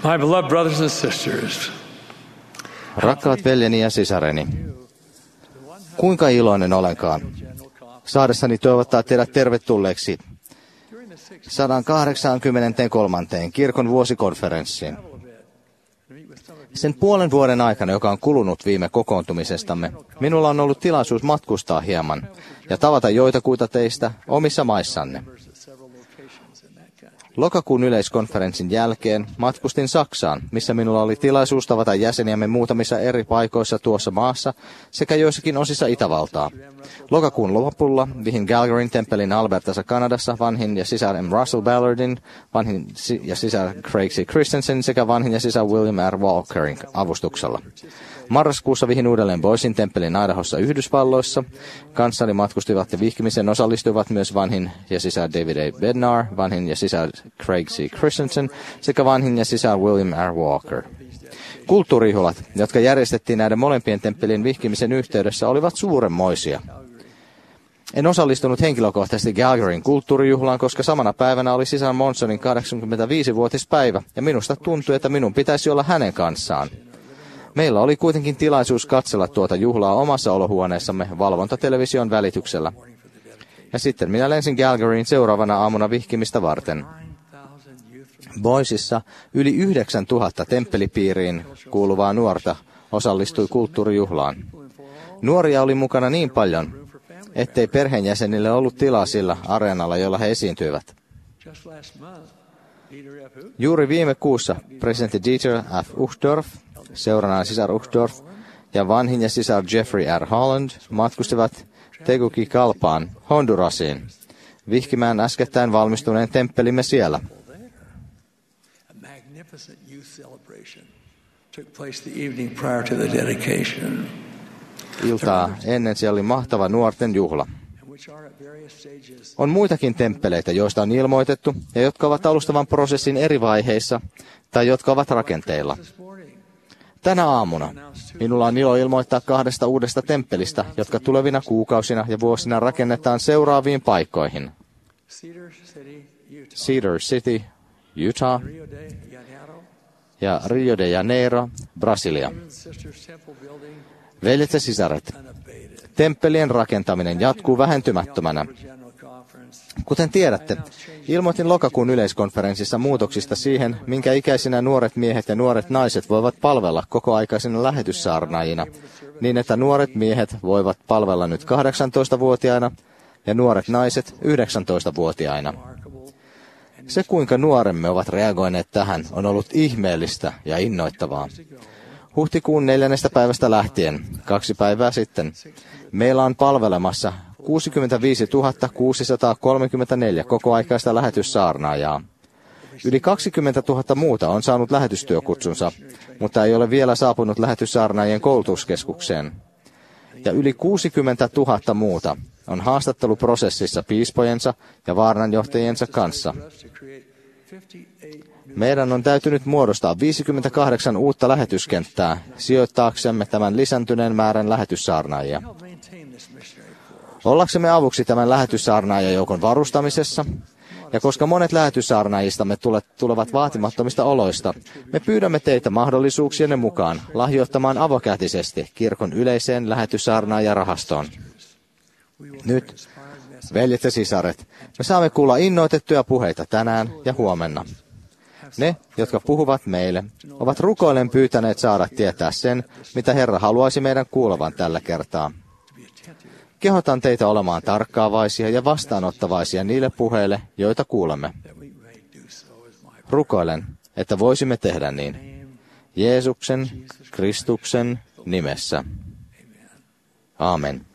My beloved brothers and sisters, Rakkaat veljeni ja sisareni, kuinka iloinen olenkaan saadessani toivottaa teidät tervetulleeksi 183. kirkon vuosikonferenssiin. Sen puolen vuoden aikana, joka on kulunut viime kokoontumisestamme, minulla on ollut tilaisuus matkustaa hieman ja tavata joitakuita teistä omissa maissanne. Lokakuun yleiskonferenssin jälkeen matkustin Saksaan, missä minulla oli tilaisuus tavata jäseniämme muutamissa eri paikoissa tuossa maassa sekä joissakin osissa Itävaltaa. Lokakuun lopulla vihin Calgaryn temppelin Albertassa Kanadassa vanhin ja sisar M. Russell Ballardin, vanhin ja sisar Craig C. Christensen sekä vanhin ja sisar William R. Walkerin avustuksella. Marraskuussa vihin uudelleen Boysin temppelin Idahossa Yhdysvalloissa. Kanssani matkustivat ja vihkimiseen osallistuivat myös vanhin ja sisar David A. Bednar, vanhin ja sisar Craig C. Christensen sekä vanhin ja sisar William R. Walker. Kulttuurijuhlat, jotka järjestettiin näiden molempien temppelien vihkimisen yhteydessä, olivat suuremmoisia. En osallistunut henkilökohtaisesti Calgaryn kulttuurijuhlaan, koska samana päivänä oli sisar Monsonin 85-vuotispäivä ja minusta tuntui, että minun pitäisi olla hänen kanssaan. Meillä oli kuitenkin tilaisuus katsella tuota juhlaa omassa olohuoneessamme valvontatelevision välityksellä. Ja sitten minä lensin Calgaryin seuraavana aamuna vihkimistä varten. Boysissa yli 9000 temppelipiiriin kuuluvaa nuorta osallistui kulttuurijuhlaan. Nuoria oli mukana niin paljon, ettei perheenjäsenille ollut tilaa sillä areenalla, jolla he esiintyivät. Juuri viime kuussa presidentti Dieter F. Uchtdorf, seuranaan sisar Uchtdorf ja vanhin ja sisar Jeffrey R. Holland matkustivat Tegucigalpaan, Hondurasiin, vihkimään äskettäin valmistuneen temppelimme siellä. Iltaa ennen siellä oli mahtava nuorten juhla. On muitakin temppeleitä, joista on ilmoitettu ja jotka ovat alustavan prosessin eri vaiheissa tai jotka ovat rakenteilla. Tänä aamuna minulla on ilo ilmoittaa 2 uudesta temppelistä, jotka tulevina kuukausina ja vuosina rakennetaan seuraaviin paikkoihin. Cedar City, Utah ja Rio de Janeiro, Brasilia. Veljet ja sisaret, temppelien rakentaminen jatkuu vähentymättömänä. Kuten tiedätte, ilmoitin lokakuun yleiskonferenssissa muutoksista siihen, minkä ikäisinä nuoret miehet ja nuoret naiset voivat palvella kokoaikaisina lähetyssaarnaajina, niin että nuoret miehet voivat palvella nyt 18-vuotiaina ja nuoret naiset 19-vuotiaina. Se, kuinka nuoremme ovat reagoineet tähän, on ollut ihmeellistä ja innoittavaa. Huhtikuun 4. päivästä lähtien, 2 päivää sitten, meillä on palvelemassa 65 634 kokoaikaista lähetyssaarnaajaa. Yli 20 000 muuta on saanut lähetystyökutsunsa, mutta ei ole vielä saapunut lähetyssaarnaajien koulutuskeskukseen. Ja yli 60 000 muuta on haastatteluprosessissa piispojensa ja vaarnanjohtajiensa kanssa. Meidän on täytynyt muodostaa 58 uutta lähetyskenttää sijoittaaksemme tämän lisääntyneen määrän lähetyssaarnaajia. Ollaksemme avuksi tämän lähetyssaarnaajajoukon varustamisessa, ja koska monet lähetyssaarnaajistamme tulevat vaatimattomista oloista, me pyydämme teitä mahdollisuuksienne mukaan lahjoittamaan avokätisesti kirkon yleiseen lähetyssaarnaajarahastoon. Nyt, veljet ja sisaret, me saamme kuulla innoitettuja puheita tänään ja huomenna. Ne, jotka puhuvat meille, ovat rukoillen pyytäneet saada tietää sen, mitä Herra haluaisi meidän kuulevan tällä kertaa. Kehotan teitä olemaan tarkkaavaisia ja vastaanottavaisia niille puheille, joita kuulemme. Rukoilen, että voisimme tehdä niin. Jeesuksen, Kristuksen nimessä. Aamen.